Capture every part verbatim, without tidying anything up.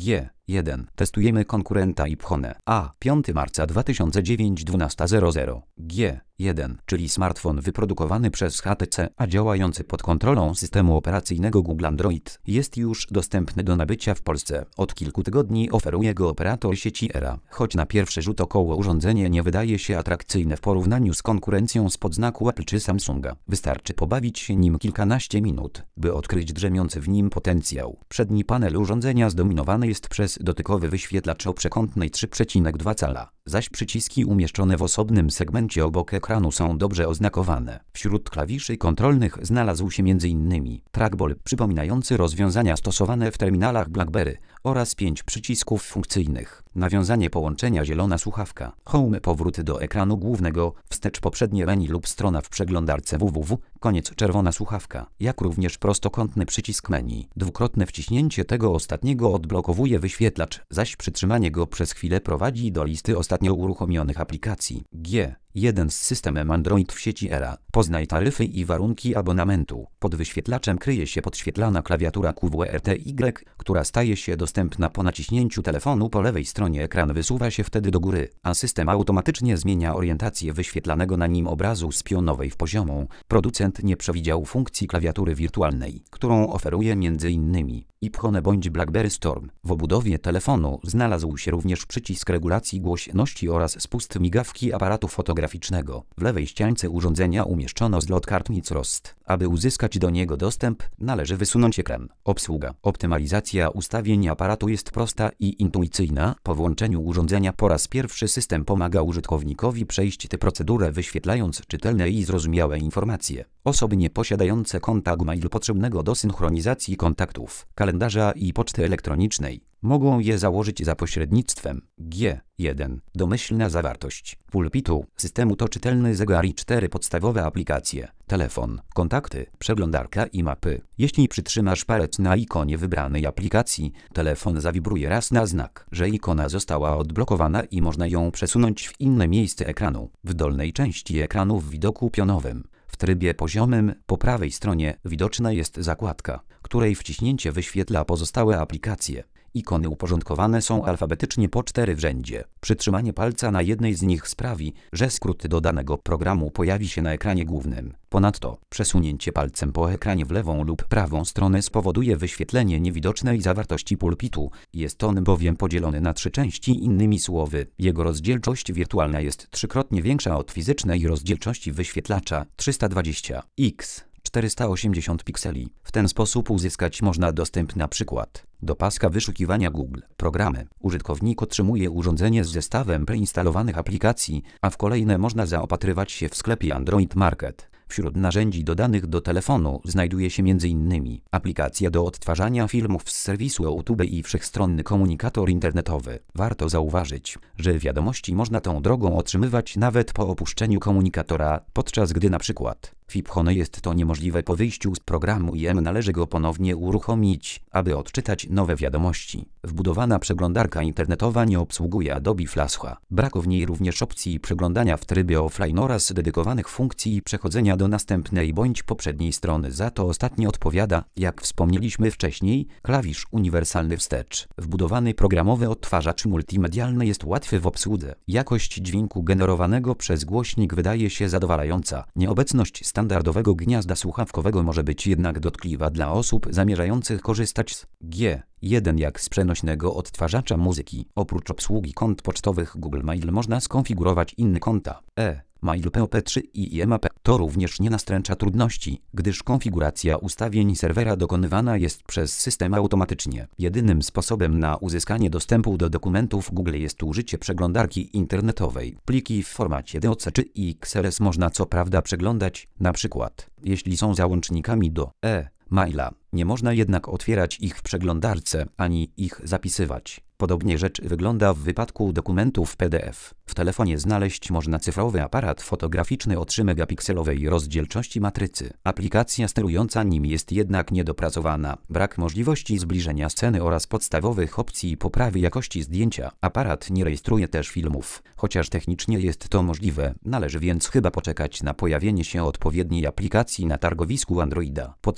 G jeden. Testujemy konkurenta iPhone. A. piątego marca dwa tysiące dziewięć, dwunasta zero zero. G jeden, czyli smartfon wyprodukowany przez H T C, a działający pod kontrolą systemu operacyjnego Google Android, jest już dostępny do nabycia w Polsce. Od kilku tygodni oferuje go operator sieci Era. Choć na pierwszy rzut oka urządzenie nie wydaje się atrakcyjne w porównaniu z konkurencją spod znaku Apple czy Samsunga. Wystarczy pobawić się nim kilkanaście minut, by odkryć drzemiący w nim potencjał. Przedni panel urządzenia zdominowany jest przez dotykowy wyświetlacz o przekątnej trzy przecinek dwa cala, zaś przyciski umieszczone w osobnym segmencie obok ekranu są dobrze oznakowane. Wśród klawiszy kontrolnych znalazł się między innymi trackball przypominający rozwiązania stosowane w terminalach BlackBerry oraz pięć przycisków funkcyjnych. Nawiązanie połączenia zielona słuchawka, home powrót do ekranu głównego, wstecz poprzednie menu lub strona w przeglądarce www, koniec czerwona słuchawka, jak również prostokątny przycisk menu. Dwukrotne wciśnięcie tego ostatniego odblokowuje wyświetlacz, zaś przytrzymanie go przez chwilę prowadzi do listy ostatnio uruchomionych aplikacji. G jeden z systemem Android w sieci Era. Poznaj taryfy i warunki abonamentu. Pod wyświetlaczem kryje się podświetlana klawiatura Q W E R T Y, która staje się dostępna po naciśnięciu telefonu po lewej stronie. Ekran wysuwa się wtedy do góry, a system automatycznie zmienia orientację wyświetlanego na nim obrazu z pionowej w poziomą. Producent nie przewidział funkcji klawiatury wirtualnej, którą oferuje między innymi iPhone bądź BlackBerry Storm. W obudowie telefonu znalazł się również przycisk regulacji głośności oraz spust migawki aparatu fotograficznego. W lewej ściance urządzenia umieszczono zlot kart Microsoft. Aby uzyskać do niego dostęp, należy wysunąć ekran. Obsługa. Optymalizacja ustawień aparatu jest prosta i intuicyjna. Po włączeniu urządzenia po raz pierwszy system pomaga użytkownikowi przejść tę procedurę, wyświetlając czytelne i zrozumiałe informacje. Osoby nieposiadające konta Gmail potrzebnego do synchronizacji kontaktów, kalendarza i poczty elektronicznej mogą je założyć za pośrednictwem G jeden. Domyślna zawartość pulpitu systemu to czytelny zegar i cztery podstawowe aplikacje: telefon, kontakty, przeglądarka i mapy. Jeśli przytrzymasz palec na ikonie wybranej aplikacji, telefon zawibruje raz na znak, że ikona została odblokowana i można ją przesunąć w inne miejsce ekranu. W dolnej części ekranu w widoku pionowym, w trybie poziomym, po prawej stronie widoczna jest zakładka, której wciśnięcie wyświetla pozostałe aplikacje. Ikony uporządkowane są alfabetycznie po cztery w rzędzie. Przytrzymanie palca na jednej z nich sprawi, że skrót do danego programu pojawi się na ekranie głównym. Ponadto, przesunięcie palcem po ekranie w lewą lub prawą stronę spowoduje wyświetlenie niewidocznej zawartości pulpitu. Jest on bowiem podzielony na trzy części, innymi słowy, jego rozdzielczość wirtualna jest trzykrotnie większa od fizycznej rozdzielczości wyświetlacza trzysta dwadzieścia na czterysta osiemdziesiąt pikseli. W ten sposób uzyskać można dostęp na przykład do paska wyszukiwania Google. Programy. Użytkownik otrzymuje urządzenie z zestawem preinstalowanych aplikacji, a w kolejne można zaopatrywać się w sklepie Android Market. Wśród narzędzi dodanych do telefonu znajduje się między innymi aplikacja do odtwarzania filmów z serwisu YouTube i wszechstronny komunikator internetowy. Warto zauważyć, że wiadomości można tą drogą otrzymywać nawet po opuszczeniu komunikatora, podczas gdy na przykład w iPhone jest to niemożliwe po wyjściu z programu i należy go ponownie uruchomić, aby odczytać nowe wiadomości. Wbudowana przeglądarka internetowa nie obsługuje Adobe Flasha. Brak w niej również opcji przeglądania w trybie offline oraz dedykowanych funkcji przechodzenia do następnej bądź poprzedniej strony. Za to ostatnie odpowiada, jak wspomnieliśmy wcześniej, klawisz uniwersalny wstecz. Wbudowany programowy odtwarzacz multimedialny jest łatwy w obsłudze. Jakość dźwięku generowanego przez głośnik wydaje się zadowalająca. Nieobecność standardowego gniazda słuchawkowego może być jednak dotkliwa dla osób zamierzających korzystać z G jeden jak z przenośnego odtwarzacza muzyki. Oprócz obsługi kont pocztowych Google Mail można skonfigurować inne konta e Mail P O P trzy i I M A P. To również nie nastręcza trudności, gdyż konfiguracja ustawień serwera dokonywana jest przez system automatycznie. Jedynym sposobem na uzyskanie dostępu do dokumentów Google jest użycie przeglądarki internetowej. Pliki w formacie D O C czy X L S można co prawda przeglądać, na przykład, jeśli są załącznikami do e-maila. Nie można jednak otwierać ich w przeglądarce, ani ich zapisywać. Podobnie rzecz wygląda w wypadku dokumentów P D F. W telefonie znaleźć można cyfrowy aparat fotograficzny o trzy megapikselowej rozdzielczości matrycy. Aplikacja sterująca nim jest jednak niedopracowana. Brak możliwości zbliżenia sceny oraz podstawowych opcji poprawy jakości zdjęcia. Aparat nie rejestruje też filmów. Chociaż technicznie jest to możliwe, należy więc chyba poczekać na pojawienie się odpowiedniej aplikacji na targowisku Androida. Podsumowanie.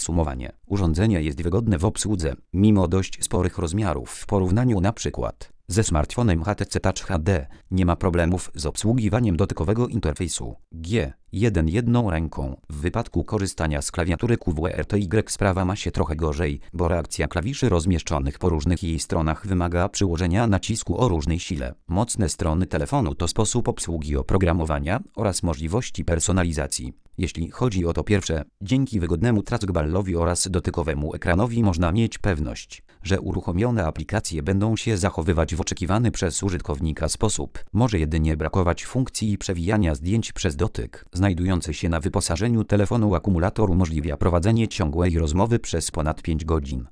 użytkowanie. Urządzenie jest wygodne w obsłudze, mimo dość sporych rozmiarów w porównaniu na przykład ze smartfonem H T C Touch H D. Nie ma problemów z obsługiwaniem dotykowego interfejsu G jeden jedną ręką. W wypadku korzystania z klawiatury Q W E R T Y sprawa ma się trochę gorzej, bo reakcja klawiszy rozmieszczonych po różnych jej stronach wymaga przyłożenia nacisku o różnej sile. Mocne strony telefonu to sposób obsługi oprogramowania oraz możliwości personalizacji. Jeśli chodzi o to pierwsze, dzięki wygodnemu trackballowi oraz dotykowemu ekranowi można mieć pewność, że uruchomione aplikacje będą się zachowywać w oczekiwany przez użytkownika sposób. Może jedynie brakować funkcji przewijania zdjęć przez dotyk. Znajdujący się na wyposażeniu telefonu akumulator umożliwia prowadzenie ciągłej rozmowy przez ponad pięć godzin.